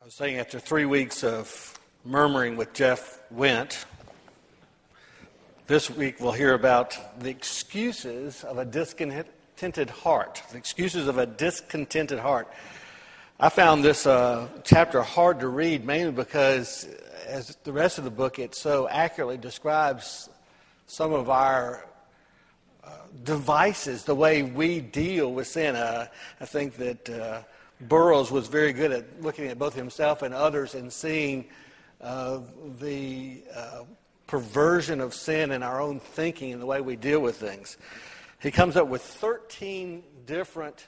I was saying after 3 weeks of murmuring with Jeff Went, this week we'll hear about the excuses of a discontented heart. The excuses of a discontented heart. I found this chapter hard to read, mainly because, as the rest of the book, it so accurately describes some of our devices, the way we deal with sin. I think that Burroughs was very good at looking at both himself and others and seeing the perversion of sin in our own thinking and the way we deal with things. He comes up with 13 different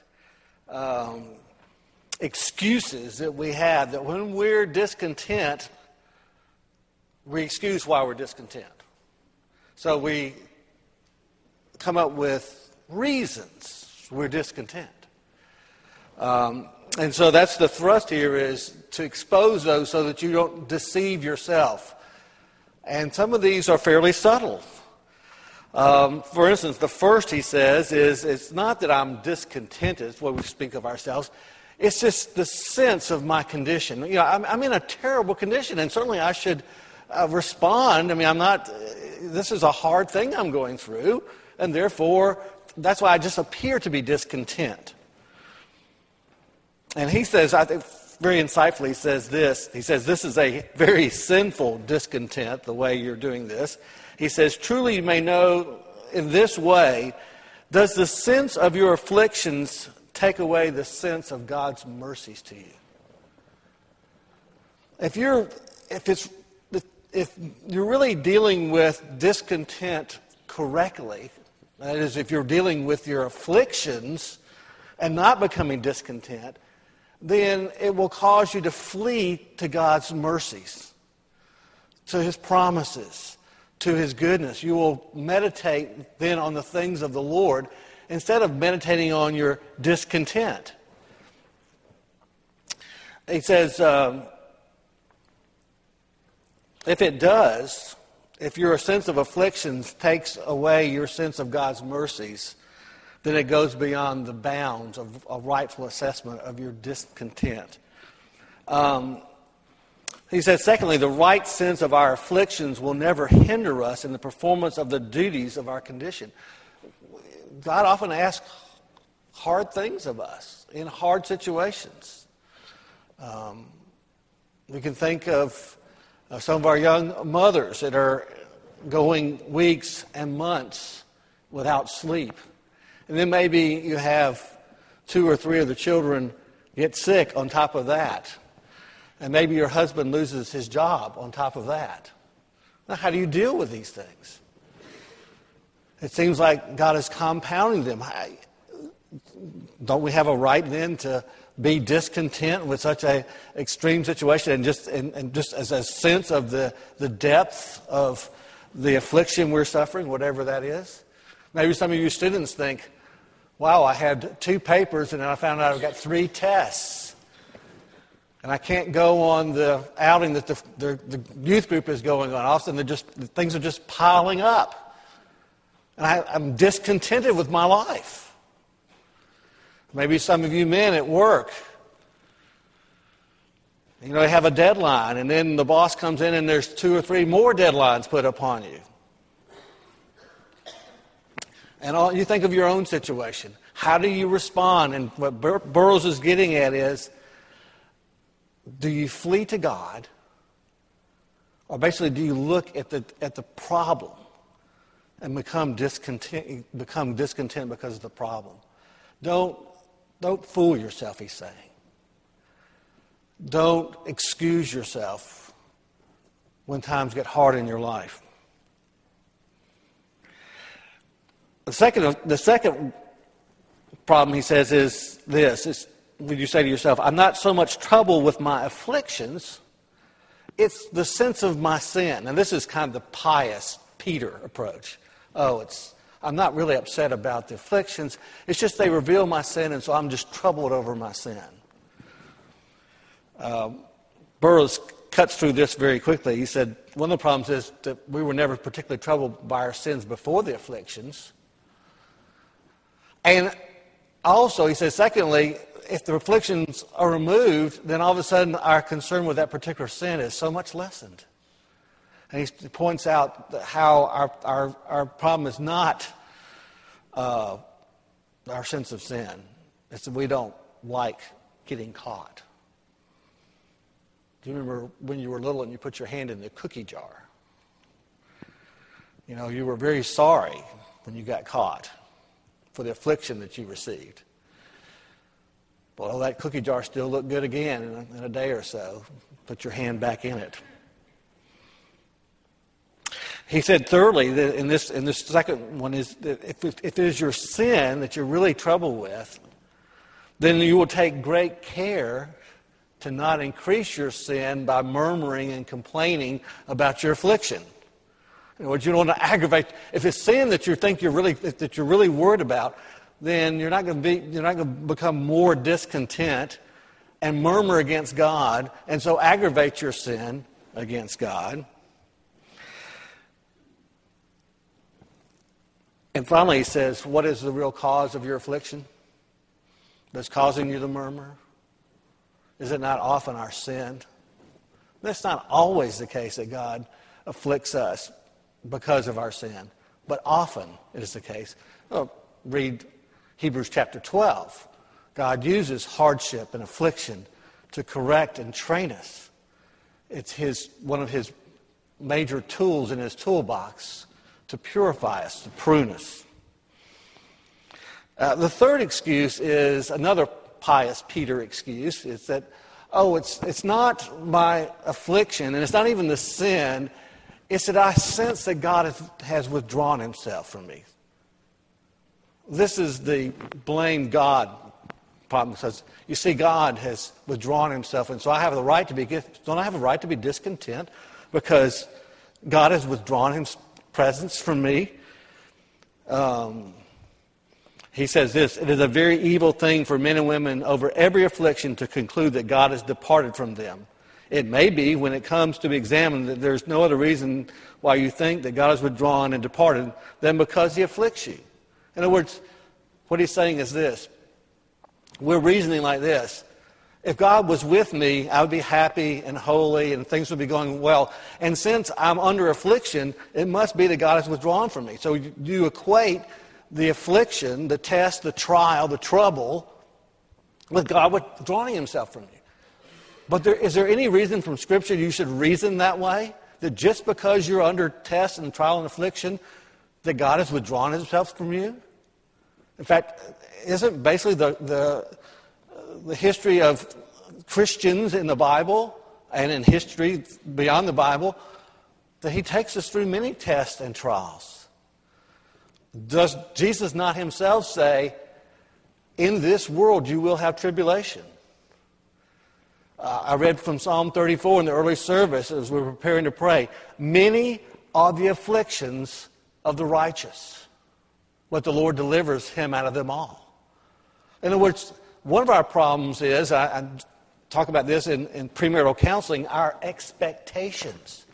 excuses that we have, that when we're discontent, we excuse why we're discontent. So we come up with reasons we're discontent. And so that's the thrust here, is to expose those so that you don't deceive yourself. And some of these are fairly subtle. For instance, the first, he says, is it's not that I'm discontented, it's what we speak of ourselves. It's just the sense of my condition. You know, I'm in a terrible condition, and certainly I should respond. I mean, this is a hard thing I'm going through, and therefore, that's why I just appear to be discontent. And he says, I think very insightfully, he says this is a very sinful discontent, the way you're doing this. He says, truly you may know in this way, does the sense of your afflictions take away the sense of God's mercies to you? If you're really dealing with discontent correctly, that is, if you're dealing with your afflictions and not becoming discontent, then it will cause you to flee to God's mercies, to His promises, to His goodness. You will meditate then on the things of the Lord instead of meditating on your discontent. He says, if your sense of afflictions takes away your sense of God's mercies, then it goes beyond the bounds of a rightful assessment of your discontent. He says, secondly, the right sense of our afflictions will never hinder us in the performance of the duties of our condition. God often asks hard things of us in hard situations. We can think of some of our young mothers that are going weeks and months without sleep. And then maybe you have 2 or 3 of the children get sick on top of that. And maybe your husband loses his job on top of that. Now, how do you deal with these things? It seems like God is compounding them. Don't we have a right then to be discontent with such an extreme situation and just as a sense of the depth of the affliction we're suffering, whatever that is? Maybe some of you students think, wow, I had 2 papers and then I found out I've got 3 tests. And I can't go on the outing that the youth group is going on. All of a sudden, things are just piling up. And I'm discontented with my life. Maybe some of you men at work, you know, they have a deadline, and then the boss comes in and there's 2 or 3 more deadlines put upon you. And you think of your own situation. How do you respond? And what Burroughs is getting at is, do you flee to God? Or basically, do you look at the problem and become discontent because of the problem? Don't fool yourself, he's saying. Don't excuse yourself when times get hard in your life. The second problem, he says, is this. When you say to yourself, I'm not so much troubled with my afflictions, it's the sense of my sin. And this is kind of the pious Peter approach. I'm not really upset about the afflictions. It's just they reveal my sin, and so I'm just troubled over my sin. Burroughs cuts through this very quickly. He said, one of the problems is that we were never particularly troubled by our sins before the afflictions. And also, he says, secondly, if the afflictions are removed, then all of a sudden our concern with that particular sin is so much lessened. And he points out how our problem is not our sense of sin. It's that we don't like getting caught. Do you remember when you were little and you put your hand in the cookie jar? You know, you were very sorry when you got caught for the affliction that you received. Well, that cookie jar still looked good again in a day or so. Put your hand back in it. He said thirdly, that in this second one, is that if it is your sin that you're really troubled with, then you will take great care to not increase your sin by murmuring and complaining about your affliction. In other words, you don't want to aggravate. If it's sin that you think you're really worried about, then you're not going to become more discontent and murmur against God, and so aggravate your sin against God. And finally, he says, what is the real cause of your affliction that's causing you to murmur? Is it not often our sin? That's not always the case that God afflicts us because of our sin, but often it is the case. Well, read Hebrews chapter 12. God uses hardship and affliction to correct and train us. It's one of his major tools in his toolbox to purify us, to prune us. The third excuse is another pious Peter excuse. It's that, it's not my affliction, and it's not even the sin. It's that I sense that God has withdrawn himself from me. This is the blame God problem, because you see, God has withdrawn himself, and so I have the right to be. Don't I have a right to be discontent because God has withdrawn his presence from me? He says this: it is a very evil thing for men and women over every affliction to conclude that God has departed from them. It may be, when it comes to be examined, that there's no other reason why you think that God has withdrawn and departed than because he afflicts you. In other words, what he's saying is this. We're reasoning like this. If God was with me, I would be happy and holy and things would be going well. And since I'm under affliction, it must be that God has withdrawn from me. So you equate the affliction, the test, the trial, the trouble with God withdrawing himself from you. But is there any reason from Scripture you should reason that way? That just because you're under test and trial and affliction, that God has withdrawn himself from you? In fact, isn't basically the history of Christians in the Bible and in history beyond the Bible that he takes us through many tests and trials? Does Jesus not himself say, in this world you will have tribulation? I read from Psalm 34 in the early service as we were preparing to pray. Many are the afflictions of the righteous, but the Lord delivers him out of them all. In other words, one of our problems is, I talk about this in premarital counseling, our expectations.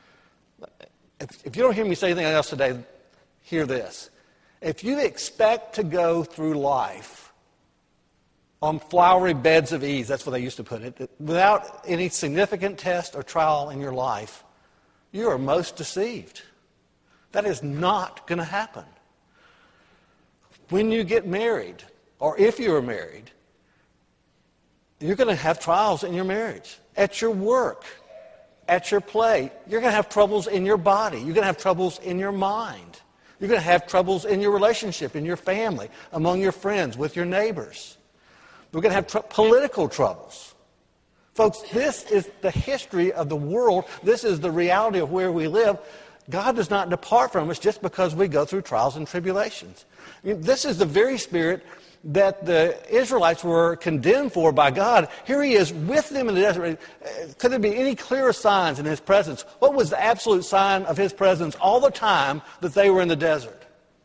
If you don't hear me say anything else today, hear this. If you expect to go through life on flowery beds of ease, that's what they used to put it, without any significant test or trial in your life, you are most deceived. That is not going to happen. When you get married, or if you are married, you're going to have trials in your marriage. At your work, at your play, you're going to have troubles in your body. You're going to have troubles in your mind. You're going to have troubles in your relationship, in your family, among your friends, with your neighbors. We're going to have political troubles. Folks, this is the history of the world. This is the reality of where we live. God does not depart from us just because we go through trials and tribulations. This is the very spirit that the Israelites were condemned for by God. Here he is with them in the desert. Could there be any clearer signs in his presence? What was the absolute sign of his presence all the time that they were in the desert?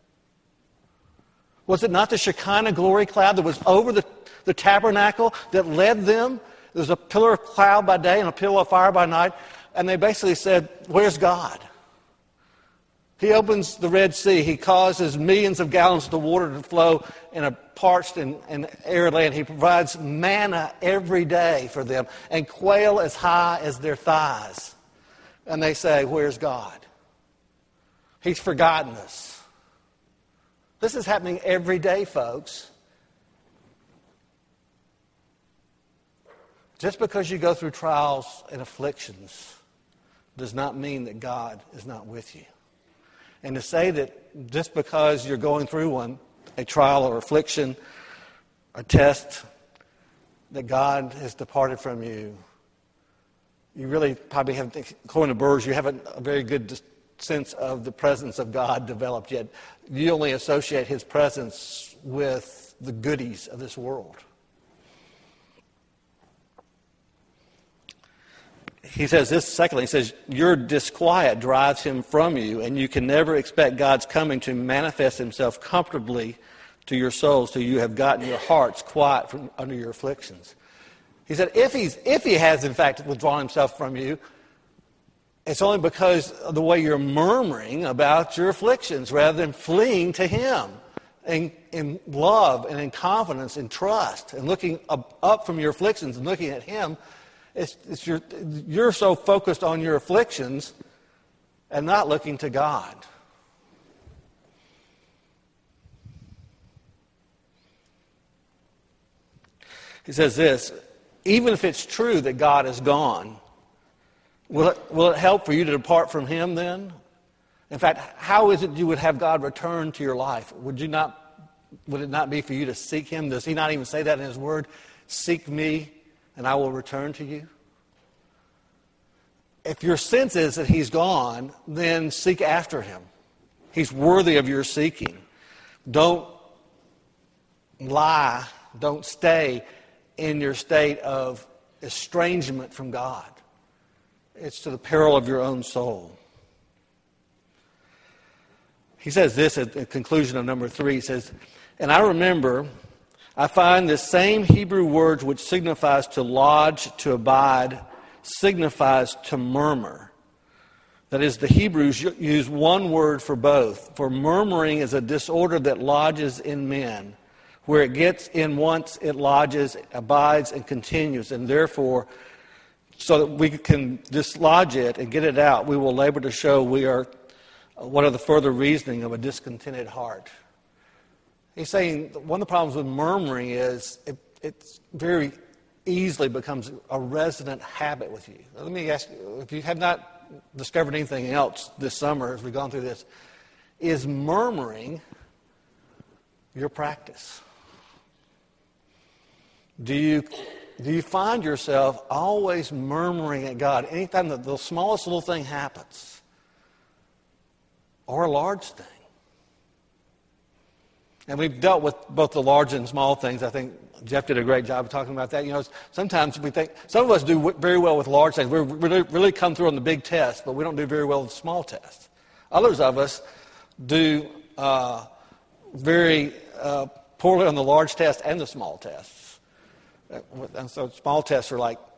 Was it not the Shekinah glory cloud that was over the tabernacle that led them? There was a pillar of cloud by day and a pillar of fire by night. And they basically said, where's God? He opens the Red Sea. He causes millions of gallons of water to flow in a parched and arid land. He provides manna every day for them and quail as high as their thighs. And they say, where's God? He's forgotten us. This is happening every day, folks. Just because you go through trials and afflictions does not mean that God is not with you. And to say that just because you're going through one, a trial or affliction, a test, that God has departed from you, you really probably haven't, according to Burrs, you haven't a very good sense of the presence of God developed yet. You only associate His presence with the goodies of this world. He says this, secondly, he says, your disquiet drives Him from you, and you can never expect God's coming to manifest Himself comfortably to your souls till you have gotten your hearts quiet from under your afflictions. He said, if He has, in fact, withdrawn Himself from you, it's only because of the way you're murmuring about your afflictions rather than fleeing to Him in love and in confidence and trust and looking up from your afflictions and looking at Him. You're so focused on your afflictions and not looking to God. He says this, even if it's true that God is gone, will it help for you to depart from Him then? In fact, how is it you would have God return to your life? Would it not be for you to seek Him? Does He not even say that in His Word? Seek me and I will return to you. If your sense is that He's gone, then seek after Him. He's worthy of your seeking. Don't lie. Don't stay in your state of estrangement from God. It's to the peril of your own soul. He says this at the conclusion of number 3. He says, and I remember, I find this same Hebrew word which signifies to lodge, to abide, signifies to murmur. That is, the Hebrews use one word for both. For murmuring is a disorder that lodges in men. Where it gets in once, it lodges, abides, and continues. And therefore, so that we can dislodge it and get it out, we will labor to show we are what are the further reasoning of a discontented heart. He's saying one of the problems with murmuring is it's very easily becomes a resident habit with you. Let me ask you, if you have not discovered anything else this summer as we've gone through this, is murmuring your practice? Do you find yourself always murmuring at God anytime that the smallest little thing happens? Or a large thing? And we've dealt with both the large and small things. I think Jeff did a great job of talking about that. You know, sometimes we think, some of us do very well with large things. We really come through on the big test, but we don't do very well with small tests. Others of us do very poorly on the large test and the small tests. And so small tests are like,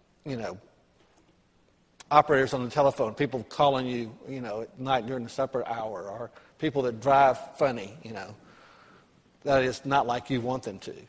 operators on the telephone, people calling you, at night during the supper hour, or people that drive funny, that is not like you want them to.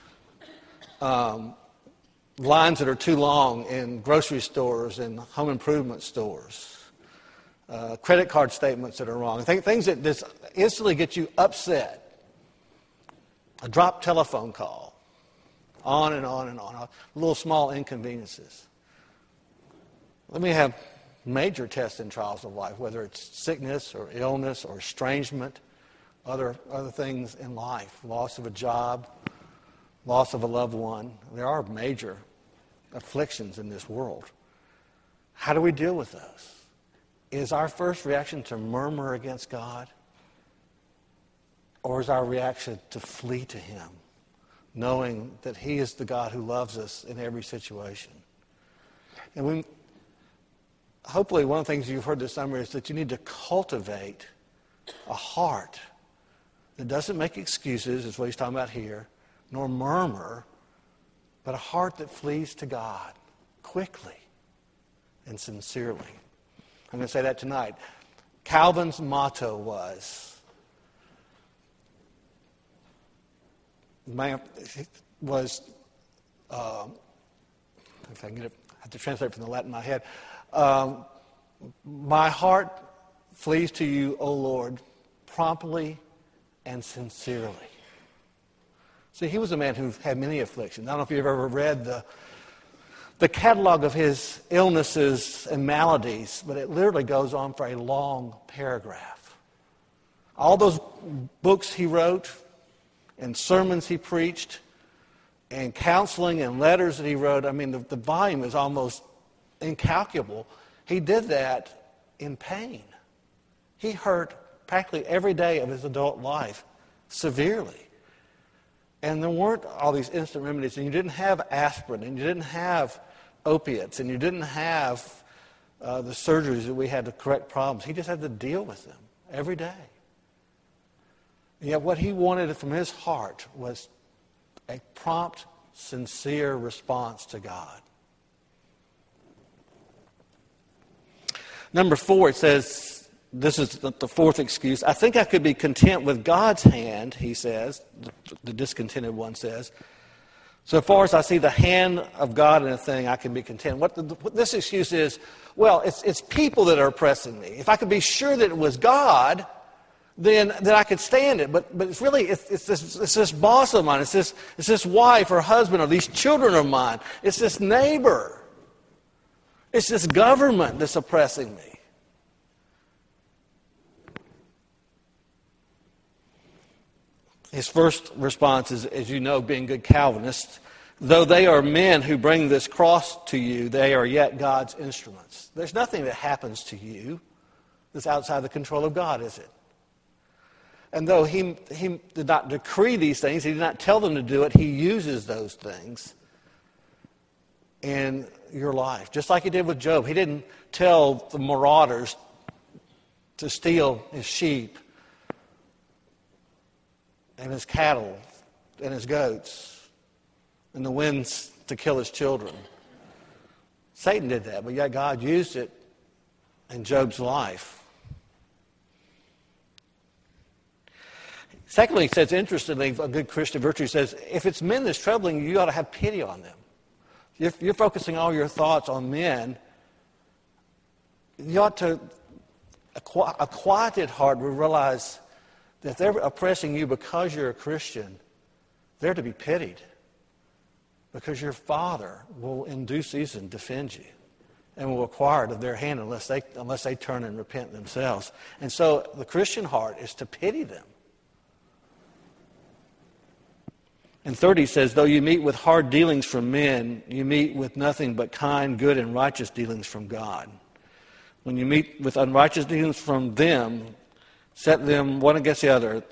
Lines that are too long in grocery stores and home improvement stores. Credit card statements that are wrong. Things that just instantly get you upset. A dropped telephone call. On and on and on. Little small inconveniences. Let me have major tests and trials of life, whether it's sickness or illness or estrangement, other things in life, loss of a job, loss of a loved one. There are major afflictions in this world. How do we deal with those? Is our first reaction to murmur against God? Or is our reaction to flee to Him, knowing that He is the God who loves us in every situation? And hopefully one of the things you've heard this summer is that you need to cultivate a heart that doesn't make excuses, is what he's talking about here, nor murmur, but a heart that flees to God quickly and sincerely. I'm going to say that tonight. Calvin's motto was, if I can get it, I have to translate from the Latin in my head. My heart flees to you, O Lord, promptly and sincerely. See, he was a man who had many afflictions. I don't know if you've ever read the catalog of his illnesses and maladies, but it literally goes on for a long paragraph. All those books he wrote and sermons he preached and counseling and letters that he wrote, I mean, the volume is almost incalculable. He did that in pain. He hurt practically every day of his adult life severely. And there weren't all these instant remedies, and you didn't have aspirin, and you didn't have opiates, and you didn't have the surgeries that we had to correct problems. He just had to deal with them every day. And yet what he wanted from his heart was a prompt, sincere response to God. Number 4, it says, this is the fourth excuse. I think I could be content with God's hand, he says, the discontented one says. So far as I see the hand of God in a thing, I can be content. What this excuse is, well, it's people that are oppressing me. If I could be sure that it was God, then I could stand it. But it's really, it's this boss of mine. It's this wife or husband or these children of mine. It's this neighbor. It's this government that's oppressing me. His first response is, as you know, being good Calvinists, though they are men who bring this cross to you, they are yet God's instruments. There's nothing that happens to you that's outside the control of God, is it? And though he did not decree these things, he did not tell them to do it, he uses those things in your life. Just like he did with Job. He didn't tell the marauders to steal his sheep and his cattle and his goats and the winds to kill his children. Satan did that, but yet God used it in Job's life. Secondly, he says, interestingly, a good Christian virtue says, if it's men that's troubling you, you ought to have pity on them. If you're focusing all your thoughts on men, you ought to, a quieted heart will realize that if they're oppressing you because you're a Christian, they're to be pitied. Because your Father will in due season defend you and will require it of their hand unless they turn and repent themselves. And so the Christian heart is to pity them. And 30 says, though you meet with hard dealings from men, you meet with nothing but kind, good, and righteous dealings from God. When you meet with unrighteous dealings from them, set them one against the other.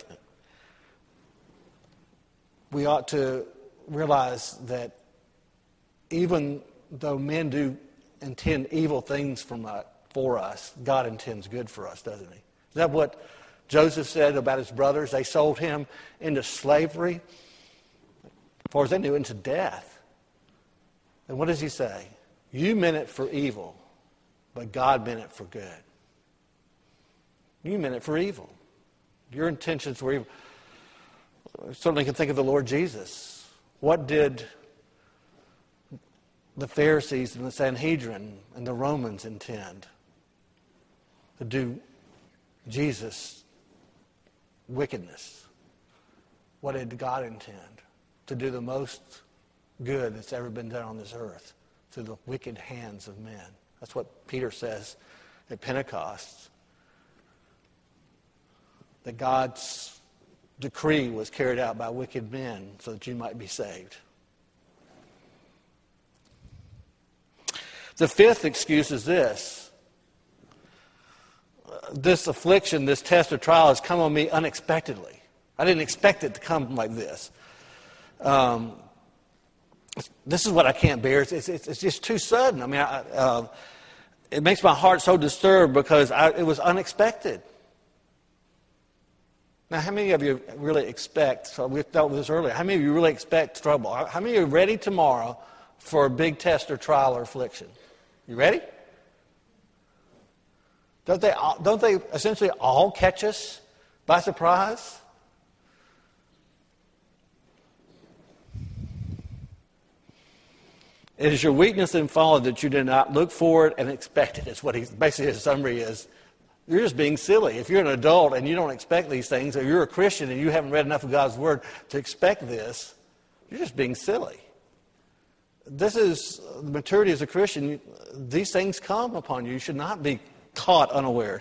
We ought to realize that even though men do intend evil things for us, God intends good for us, doesn't he? Is that what Joseph said about his brothers? They sold him into slavery, as far as they knew, into death. And what does he say? You meant it for evil, but God meant it for good. You meant it for evil. Your intentions were evil. I certainly can think of the Lord Jesus. What did the Pharisees and the Sanhedrin and the Romans intend? To do Jesus wickedness. What did God intend? To do the most good that's ever been done on this earth through the wicked hands of men. That's what Peter says at Pentecost. That God's decree was carried out by wicked men so that you might be saved. The fifth excuse is this. This affliction, this test or trial has come on me unexpectedly. I didn't expect it to come like this. This is what I can't bear. It's just too sudden. I mean, it makes my heart so disturbed because it was unexpected. Now, how many of you really expect, so we dealt with this earlier, how many of you really expect trouble? How many of you are ready tomorrow for a big test or trial or affliction? You ready? Don't they essentially all catch us by surprise? It is your weakness and folly that you did not look for it and expect it. Is what basically his summary is. You're just being silly. If you're an adult and you don't expect these things, or you're a Christian and you haven't read enough of God's Word to expect this, you're just being silly. This is the maturity as a Christian. These things come upon you. You should not be caught unaware.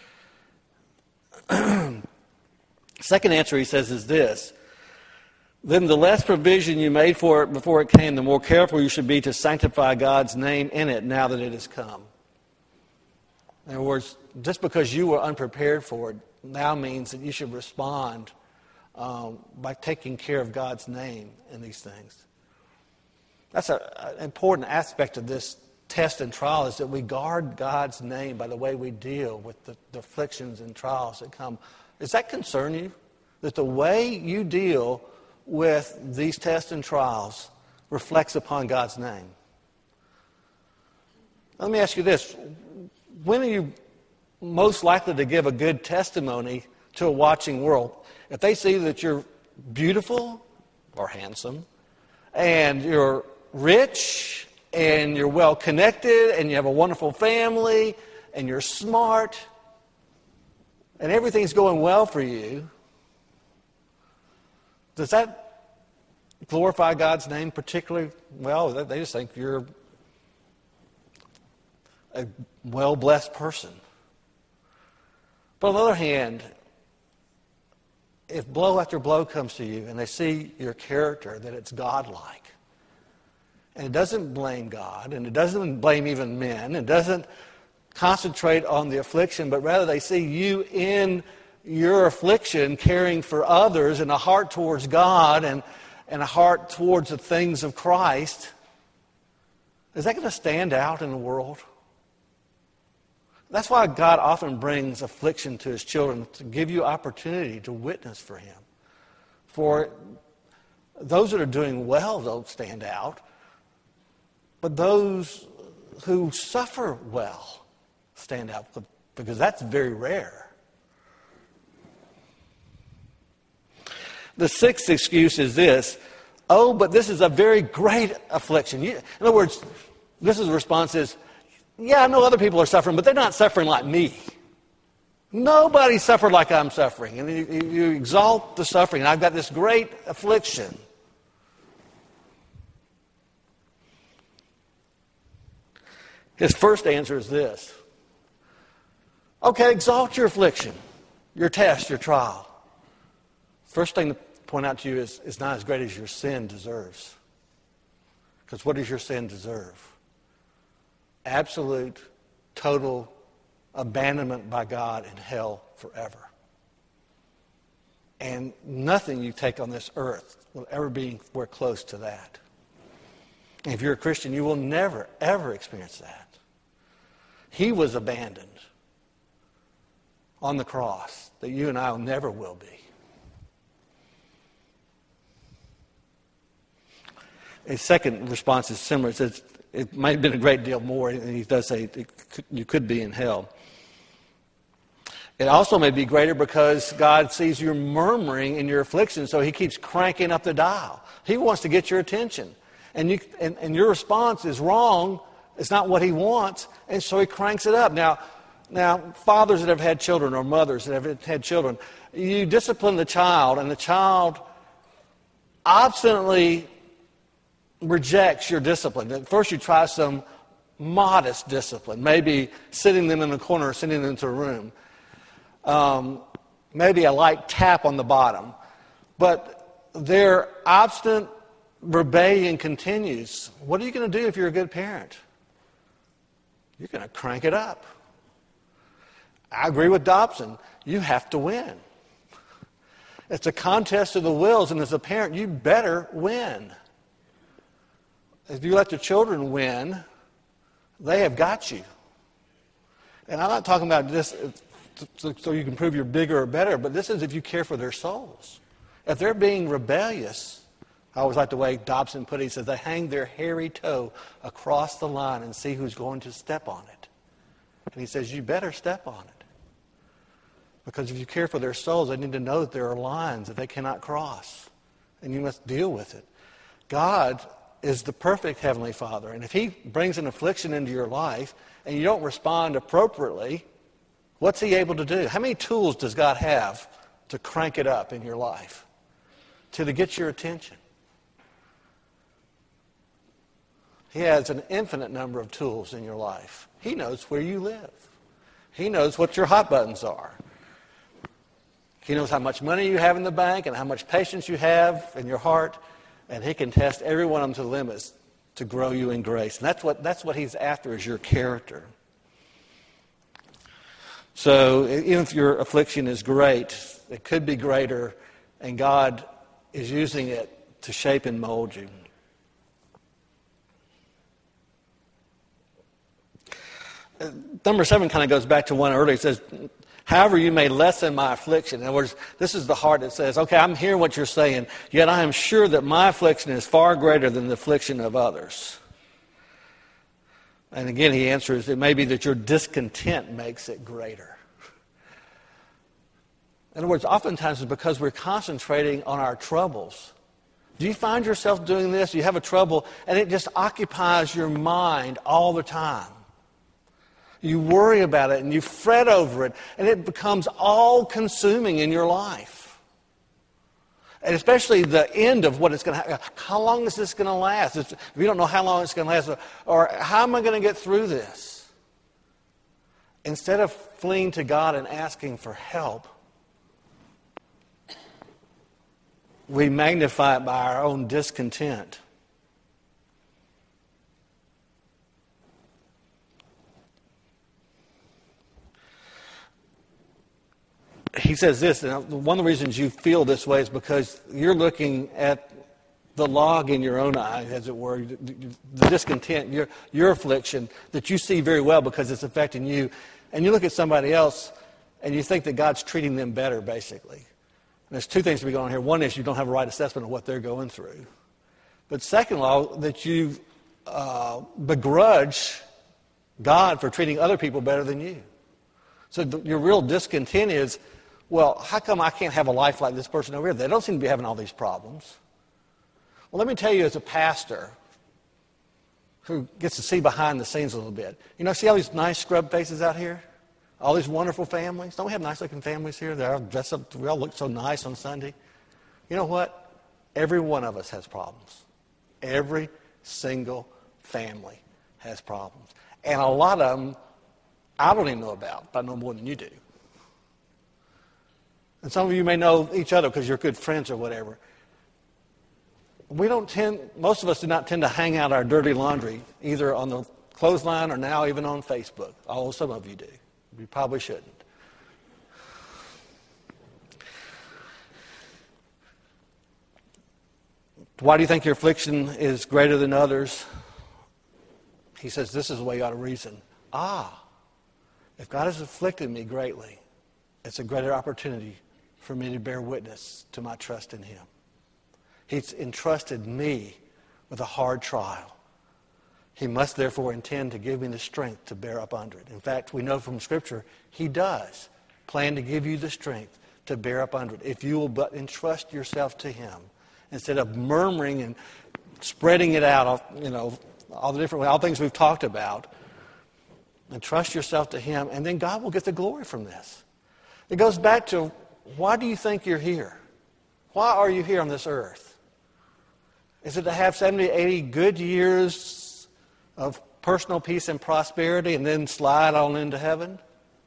Second answer, he says, is this. Then the less provision you made for it before it came, the more careful you should be to sanctify God's name in it now that it has come. In other words, just because you were unprepared for it now means that you should respond by taking care of God's name in these things. That's an important aspect of this test and trial, is that we guard God's name by the way we deal with the afflictions and trials that come. Does that concern you? That the way you deal with these tests and trials reflects upon God's name? Let me ask you this. When are you most likely to give a good testimony to a watching world? If they see that you're beautiful or handsome, and you're rich, and you're well connected, and you have a wonderful family, and you're smart, and everything's going well for you, does that glorify God's name particularly well? They just think you're a well-blessed person. But on the other hand, if blow after blow comes to you and they see your character, that it's godlike, and it doesn't blame God, and it doesn't blame even men, it doesn't concentrate on the affliction, but rather they see you in your affliction caring for others, and a heart towards God, and a heart towards the things of Christ, is that going to stand out in the world? That's why God often brings affliction to His children, to give you opportunity to witness for Him. For those that are doing well don't stand out, but those who suffer well stand out, because that's very rare. The sixth excuse is this. Oh, but this is a very great affliction. In other words, this is the response is, yeah, I know other people are suffering, but they're not suffering like me. Nobody suffered like I'm suffering. And you exalt the suffering. And I've got this great affliction. His first answer is this. Okay, exalt your affliction, your test, your trial. First thing to point out to you is it's not as great as your sin deserves. Because what does your sin deserve? Absolute, total abandonment by God in hell forever. And nothing you take on this earth will ever be anywhere close to that. And if you're a Christian, you will never, ever experience that. He was abandoned on the cross that you and I never will be. A second response is similar. It says it might have been a great deal more, and he does say you could be in hell. It also may be greater because God sees you murmuring in your affliction, so He keeps cranking up the dial. He wants to get your attention. And your response is wrong. It's not what He wants, and so He cranks it up. Now, fathers that have had children or mothers that have had children, you discipline the child, and the child obstinately rejects your discipline. At first you try some modest discipline, maybe sitting them in a corner or sending them into a room. Maybe a light tap on the bottom. But their obstinate rebellion continues. What are you going to do if you're a good parent? You're going to crank it up. I agree with Dobson. You have to win. It's a contest of the wills, and as a parent, you better win. If you let the children win, they have got you. And I'm not talking about this so you can prove you're bigger or better, but this is if you care for their souls. If they're being rebellious, I always like the way Dobson put it. He says they hang their hairy toe across the line and see who's going to step on it. And he says, you better step on it. Because if you care for their souls, they need to know that there are lines that they cannot cross. And you must deal with it. God is the perfect Heavenly Father. And if He brings an affliction into your life and you don't respond appropriately, what's He able to do? How many tools does God have to crank it up in your life? To get your attention? He has an infinite number of tools in your life. He knows where you live. He knows what your hot buttons are. He knows how much money you have in the bank and how much patience you have in your heart. And He can test every one of them to the limits to grow you in grace. And that's what He's after, is your character. So even if your affliction is great, it could be greater, and God is using it to shape and mold you. Number 7 kind of goes back to one earlier. It says, however you may lessen my affliction. In other words, this is the heart that says, okay, I'm hearing what you're saying, yet I am sure that my affliction is far greater than the affliction of others. And again, he answers, it may be that your discontent makes it greater. In other words, oftentimes it's because we're concentrating on our troubles. Do you find yourself doing this? You have a trouble, and it just occupies your mind all the time. You worry about it and you fret over it, and it becomes all-consuming in your life. And especially the end of what it's going to happen. How long is this going to last? If you don't know how long it's going to last, or how am I going to get through this? Instead of fleeing to God and asking for help, we magnify it by our own discontent. He says this, and one of the reasons you feel this way is because you're looking at the log in your own eye, as it were, the discontent, your affliction that you see very well because it's affecting you. And you look at somebody else and you think that God's treating them better, basically. And there's two things to be going on here. One is you don't have a right assessment of what they're going through. But second of all, that you begrudge God for treating other people better than you. So your real discontent is, well, how come I can't have a life like this person over here? They don't seem to be having all these problems. Well, let me tell you, as a pastor who gets to see behind the scenes a little bit, see all these nice scrub faces out here? All these wonderful families? Don't we have nice-looking families here? They're all dressed up. We all look so nice on Sunday. You know what? Every one of us has problems. Every single family has problems. And a lot of them I don't even know about, but I know more than you do. And some of you may know each other because you're good friends or whatever. Most of us do not tend to hang out our dirty laundry either on the clothesline or now even on Facebook. Although some of you do. You probably shouldn't. Why do you think your affliction is greater than others? He says this is the way you ought to reason. If God has afflicted me greatly, it's a greater opportunity for me to bear witness to my trust in Him. He's entrusted me with a hard trial. He must therefore intend to give me the strength to bear up under it. In fact, we know from Scripture, He does plan to give you the strength to bear up under it if you will but entrust yourself to Him instead of murmuring and spreading it out, all things we've talked about. And trust yourself to Him, and then God will get the glory from this. It goes back to, why do you think you're here? Why are you here on this earth? Is it to have 70, 80 good years of personal peace and prosperity and then slide on into heaven?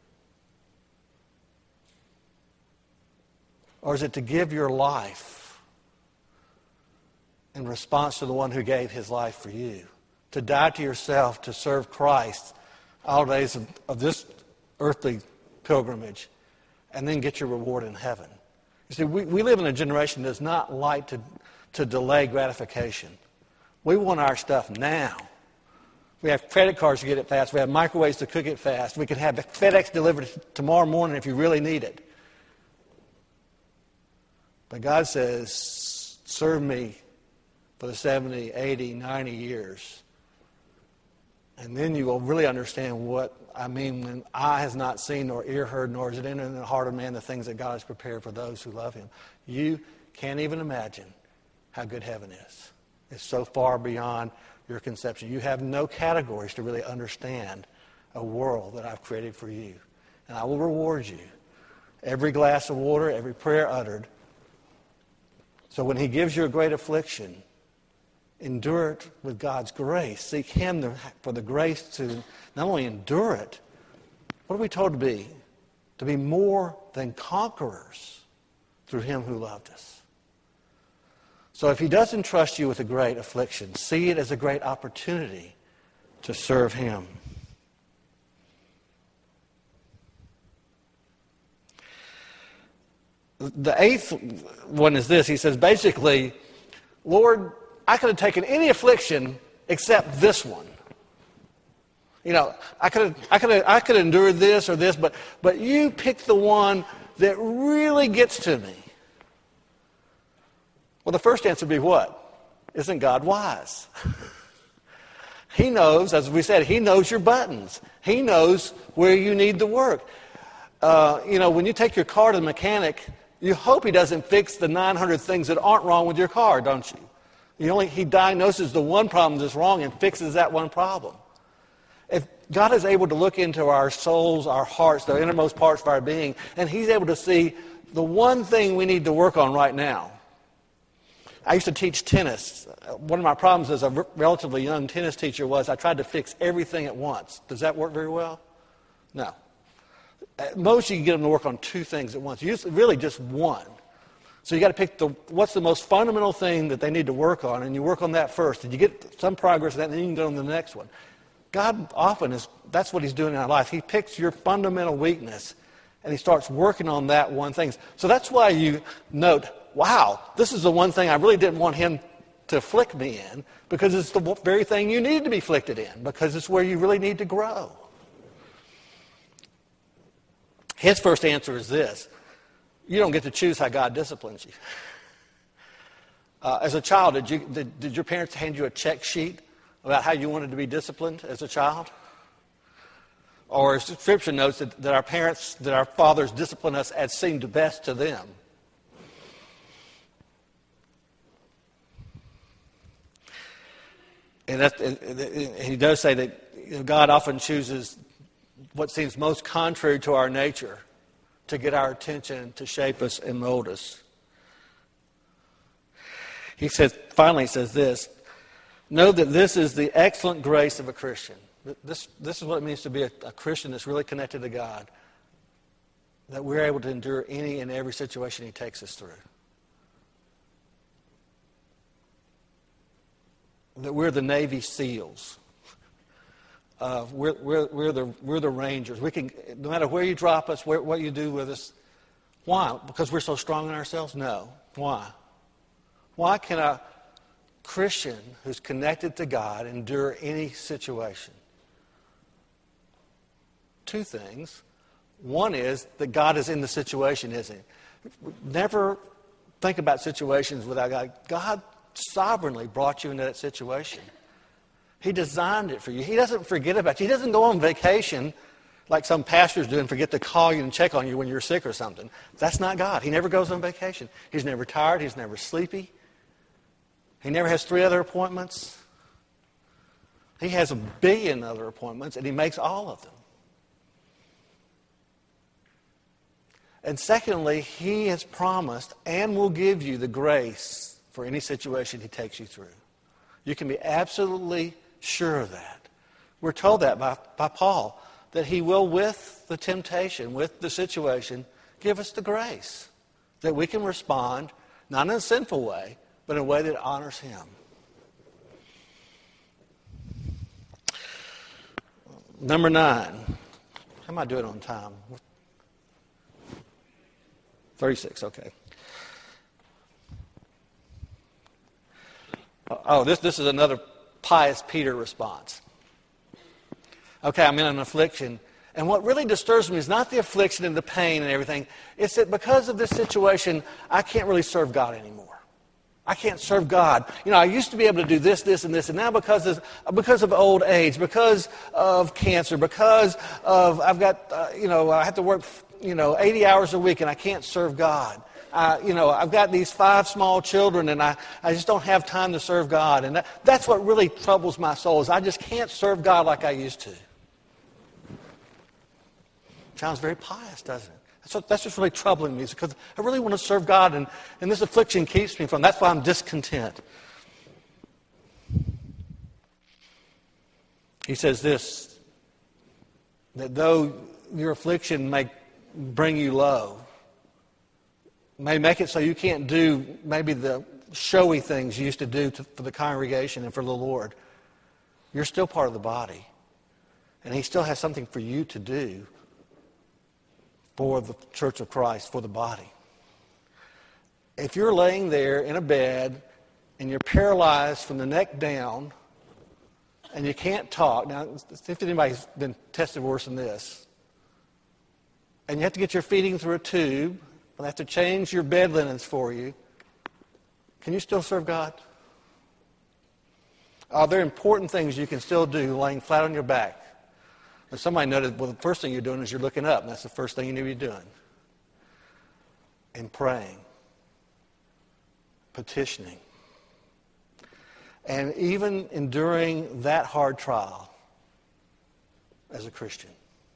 Or is it to give your life in response to the one who gave His life for you? To die to yourself, to serve Christ all days of this earthly pilgrimage, and then get your reward in heaven. You see, we live in a generation that does not like to delay gratification. We want our stuff now. We have credit cards to get it fast. We have microwaves to cook it fast. We can have FedEx delivered tomorrow morning if you really need it. But God says, serve me for the 70, 80, 90 years. And then you will really understand what I mean when eye has not seen nor ear heard nor is it entered in the heart of man the things that God has prepared for those who love him. You can't even imagine how good heaven is. It's so far beyond your conception. You have no categories to really understand a world that I've created for you. And I will reward you. Every glass of water, every prayer uttered. So when he gives you a great affliction, endure it with God's grace. Seek him for the grace to not only endure it, what are we told to be? To be more than conquerors through him who loved us. So if he doesn't trust you with a great affliction, see it as a great opportunity to serve him. The eighth one is this. He says, basically, Lord, I could have taken any affliction except this one. You know, I could endure this or this, but you picked the one that really gets to me. Well, the first answer would be what? Isn't God wise? He knows, as we said, he knows your buttons. He knows where you need the work. When you take your car to the mechanic, you hope he doesn't fix the 900 things that aren't wrong with your car, don't you? He diagnoses the one problem that's wrong and fixes that one problem. If God is able to look into our souls, our hearts, the innermost parts of our being, and he's able to see the one thing we need to work on right now. I used to teach tennis. One of my problems as a relatively young tennis teacher was I tried to fix everything at once. Does that work very well? No. At most, you can get them to work on two things at once. Usually, really just one. So you got to pick what's the most fundamental thing that they need to work on, and you work on that first. And you get some progress in that, and then you can go on to the next one. God often that's what he's doing in our life. He picks your fundamental weakness, and he starts working on that one thing. So that's why you note, wow, this is the one thing I really didn't want him to afflict me in, because it's the very thing you need to be afflicted in, because it's where you really need to grow. His first answer is this. You don't get to choose how God disciplines you. As a child, did your parents hand you a check sheet about how you wanted to be disciplined as a child? Or as Scripture notes that our fathers discipline us as seemed best to them. And he does say that God often chooses what seems most contrary to our nature to get our attention, to shape us and mold us. Finally says this, know that this is the excellent grace of a Christian. This is what it means to be a Christian that's really connected to God, that we're able to endure any and every situation he takes us through. That we're the Navy SEALs. We're the Rangers. We can, no matter where you drop us, what you do with us. Why? Because we're so strong in ourselves? No. Why? Why can a Christian who's connected to God endure any situation? Two things. One is that God is in the situation, isn't he? Never think about situations without God. God sovereignly brought you into that situation. He designed it for you. He doesn't forget about you. He doesn't go on vacation like some pastors do and forget to call you and check on you when you're sick or something. That's not God. He never goes on vacation. He's never tired. He's never sleepy. He never has 3 other appointments. He has 1 billion other appointments, and he makes all of them. And secondly, he has promised and will give you the grace for any situation he takes you through. You can be absolutely sure of that. We're told that by Paul, that he will, with the temptation, with the situation, give us the grace that we can respond, not in a sinful way, but in a way that honors him. Number 9. How am I doing on time? 36, okay. Oh, this is another pious Peter response. Okay, I'm in an affliction. And what really disturbs me is not the affliction and the pain and everything. It's that because of this situation, I can't really serve God anymore. I can't serve God. I used to be able to do this, this, and this, and now because of old age, because of cancer, because of I've got, I have to work, 80 hours a week, and I can't serve God. I've got these 5 small children, and I just don't have time to serve God. And that's what really troubles my soul, is I just can't serve God like I used to. Sounds very pious, doesn't it? That's just really troubling me, because I really want to serve God, and this affliction keeps me from. That's why I'm discontent. He says this, that though your affliction may bring you low, may make it so you can't do maybe the showy things you used to do for the congregation and for the Lord, you're still part of the body. And He still has something for you to do for the church of Christ, for the body. If you're laying there in a bed and you're paralyzed from the neck down and you can't talk, now, if anybody's been tested worse than this, and you have to get your feeding through a tube, and they have to change your bed linens for you, can you still serve God? Are there important things you can still do laying flat on your back? And somebody noted, well, the first thing you're doing is you're looking up, and that's the first thing you need to be doing. And praying. Petitioning. And even enduring that hard trial as a Christian.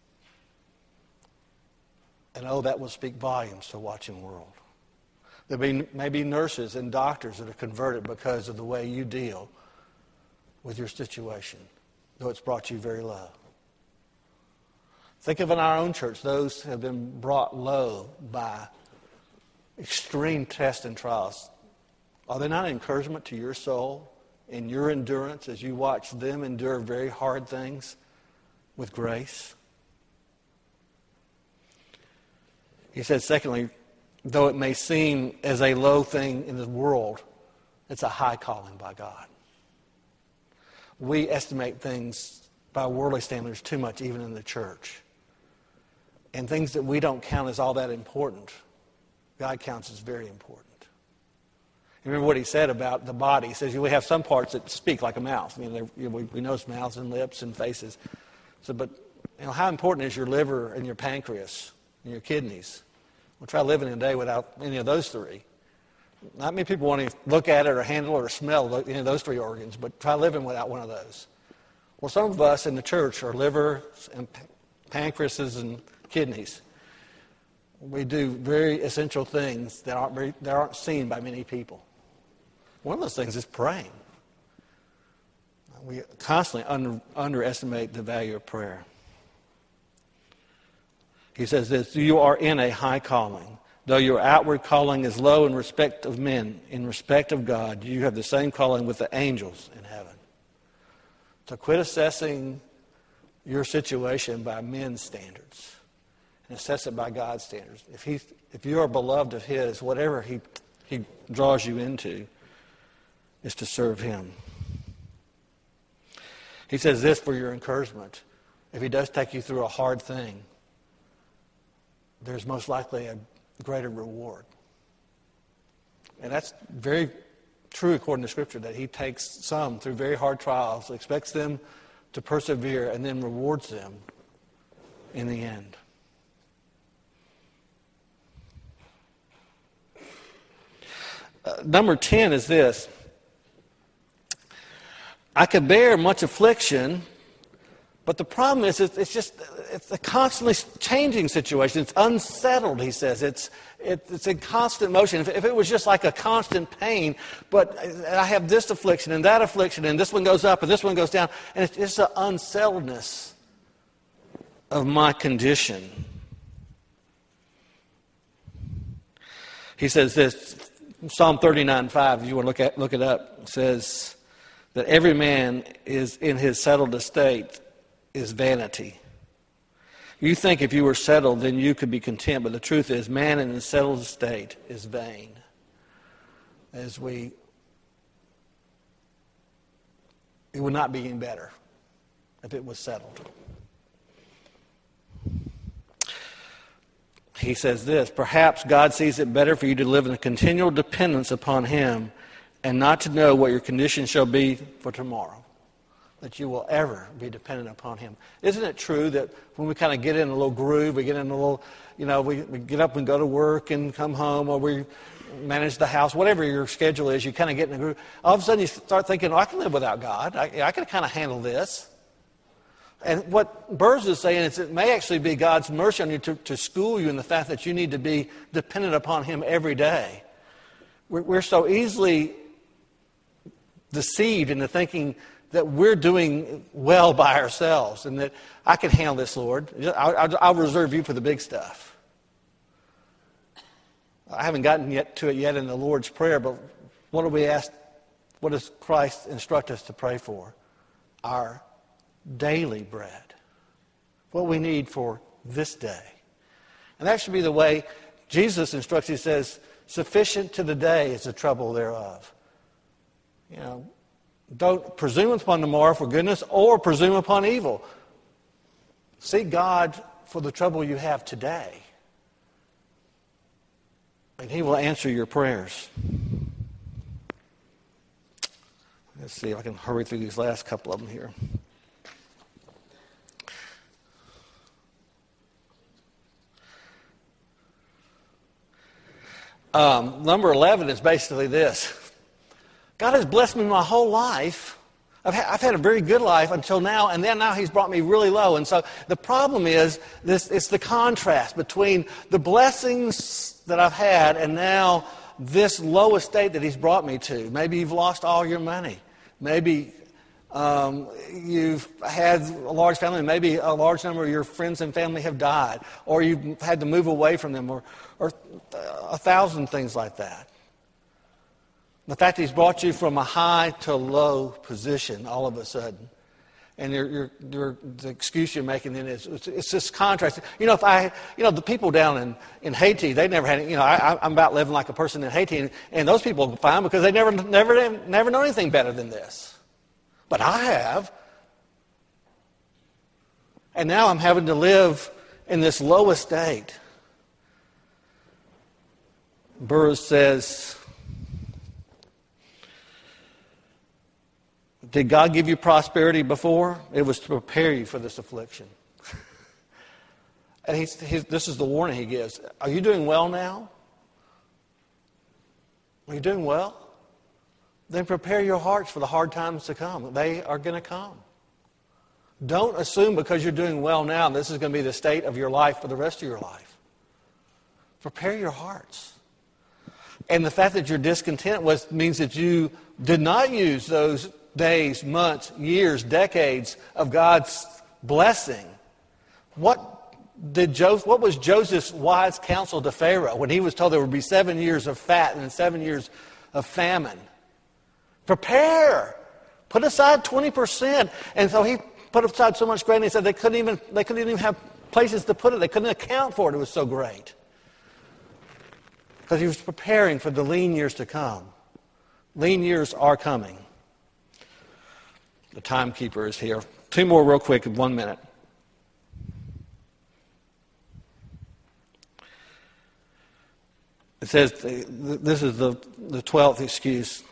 And that will speak volumes to a watching world. There may be nurses and doctors that are converted because of the way you deal with your situation, though it's brought you very low. Think of in our own church, those who have been brought low by extreme tests and trials. Are they not an encouragement to your soul in your endurance as you watch them endure very hard things with grace? He said, secondly, though it may seem as a low thing in the world, it's a high calling by God. We estimate things by worldly standards too much, even in the church. And things that we don't count as all that important, God counts as very important. You remember what He said about the body. He says we have some parts that speak like a mouth. We know it's mouths and lips and faces. So, but how important is your liver and your pancreas and your kidneys? We'll try living a day without any of those 3. Not many people want to look at it or handle it or smell any of those 3 organs, but try living without one of those. Well, some of us in the church are livers and pancreases and kidneys. We do very essential things that aren't seen by many people. One of those things is praying. We constantly underestimate the value of prayer. He says this, you are in a high calling. Though your outward calling is low in respect of men, in respect of God, you have the same calling with the angels in heaven. So quit assessing your situation by men's standards and assess it by God's standards. If you are beloved of His, whatever He draws you into is to serve Him. He says this for your encouragement. If He does take you through a hard thing, there's most likely a greater reward. And that's very true according to Scripture, that He takes some through very hard trials, expects them to persevere, and then rewards them in the end. Number 10 is this. I could bear much affliction, but the problem is it's a constantly changing situation. It's unsettled, he says. It's in constant motion. If it was just like a constant pain, but I have this affliction and that affliction, and this one goes up and this one goes down, and it's just an unsettledness of my condition. He says this, Psalm 39:5, if you want to look it up, says that every man is in his settled estate is vanity. You think if you were settled, then you could be content, but the truth is, man in his settled estate is vain. It would not be any better if it was settled. He says this, perhaps God sees it better for you to live in a continual dependence upon Him and not to know what your condition shall be for tomorrow, that you will ever be dependent upon him. Isn't it true that when we kind of get in a little groove, we get in a little, we get up and go to work and come home, or we manage the house, whatever your schedule is, you kind of get in a groove. All of a sudden you start thinking, I can live without God. I can kind of handle this. And what Burrs is saying is it may actually be God's mercy on you to school you in the fact that you need to be dependent upon him every day. We're so easily deceived into thinking that we're doing well by ourselves and that I can handle this, Lord. I'll reserve you for the big stuff. I haven't gotten to it yet in the Lord's Prayer, but what do we ask? What does Christ instruct us to pray for? Our daily bread. What we need for this day. And that should be the way Jesus instructs. He says, sufficient to the day is the trouble thereof. Don't presume upon tomorrow for goodness or presume upon evil. Seek God for the trouble you have today. And he will answer your prayers. Let's see if I can hurry through these last couple of them here. Number 11 is basically this. God has blessed me my whole life. I've had a very good life until now, and then now he's brought me really low. And so the problem is it's the contrast between the blessings that I've had and now this low estate that he's brought me to. Maybe you've lost all your money. Maybe you've had a large family. Maybe a large number of your friends and family have died. Or you've had to move away from them. Or 1,000 things like that. The fact that he's brought you from a high to low position all of a sudden. And the excuse you're making then is it's this contrast. The people down in Haiti, they never had, I'm about living like a person in Haiti, and those people are fine because they never know anything better than this. But I have. And now I'm having to live in this low estate. Burrs says, did God give you prosperity before? It was to prepare you for this affliction. And this is the warning he gives. Are you doing well now? Are you doing well? Then prepare your hearts for the hard times to come. They are going to come. Don't assume because you're doing well now, this is going to be the state of your life for the rest of your life. Prepare your hearts. And the fact that you're discontent means that you did not use those days, months, years, decades of God's blessing. What was Joseph's wise counsel to Pharaoh when he was told there would be 7 years of fat and 7 years of famine? Prepare. Put aside 20%. And so he put aside so much grain, he said they couldn't even have places to put it. They couldn't account for it. It was so great. Because he was preparing for the lean years to come. Lean years are coming. The timekeeper is here. 2 more real quick in 1 minute. It says, this is the 12th excuse.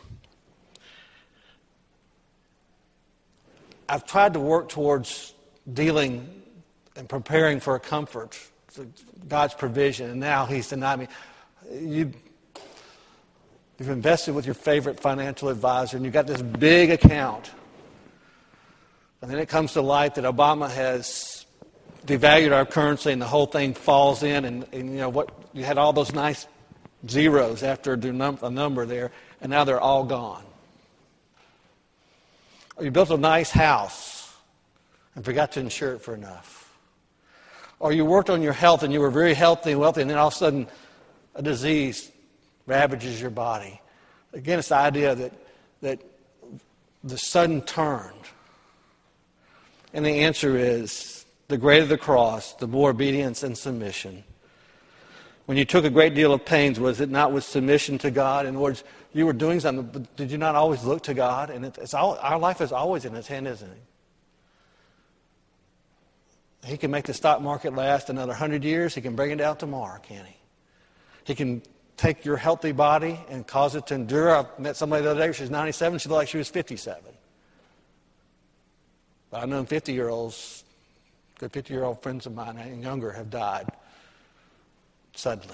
I've tried to work towards dealing and preparing for a comfort, God's provision, and now he's denied me. You've invested with your favorite financial advisor, and you've got this big account. And then it comes to light that Obama has devalued our currency and the whole thing falls in. And you had all those nice zeros after a number there, and now they're all gone. Or you built a nice house and forgot to insure it for enough. Or you worked on your health and you were very healthy and wealthy, and then all of a sudden a disease ravages your body. Again, it's the idea that the sudden turn. And the answer is, the greater the cross, the more obedience and submission. When you took a great deal of pains, was it not with submission to God? In other words, you were doing something, but did you not always look to God? And our life is always in his hand, isn't it? He can make the stock market last another 100 years. He can bring it down tomorrow, can't he? He can take your healthy body and cause it to endure. I met somebody the other day, she was 97, she looked like she was 57. But I've known 50-year-olds, good 50-year-old friends of mine and younger have died suddenly.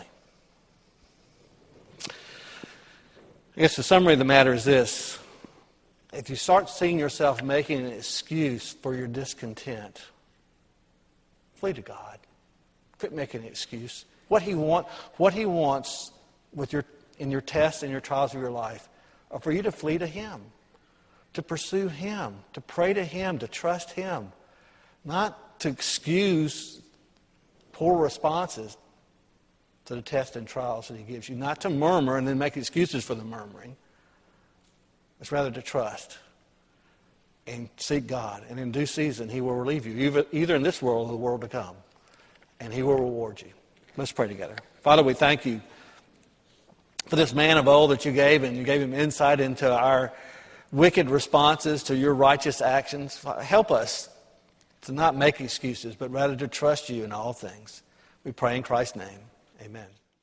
I guess the summary of the matter is this. If you start seeing yourself making an excuse for your discontent, flee to God. Quit making an excuse. What He wants in your tests and your trials of your life are for you to flee to Him, to pursue Him, to pray to Him, to trust Him, not to excuse poor responses to the tests and trials that He gives you, not to murmur and then make excuses for the murmuring. It's rather to trust and seek God. And in due season, He will relieve you, either in this world or the world to come. And He will reward you. Let's pray together. Father, we thank You for this man of old that You gave, and You gave him insight into our wicked responses to Your righteous actions. Help us to not make excuses, but rather to trust You in all things. We pray in Christ's name. Amen.